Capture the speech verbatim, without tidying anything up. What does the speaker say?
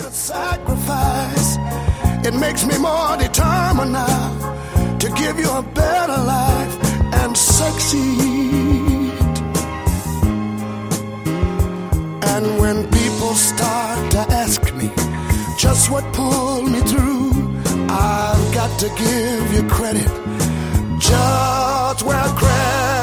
a sacrifice. It makes me more determined now to give you a better life and succeed. And when people start to ask me just what pulled me through, I've got to give you credit just where credit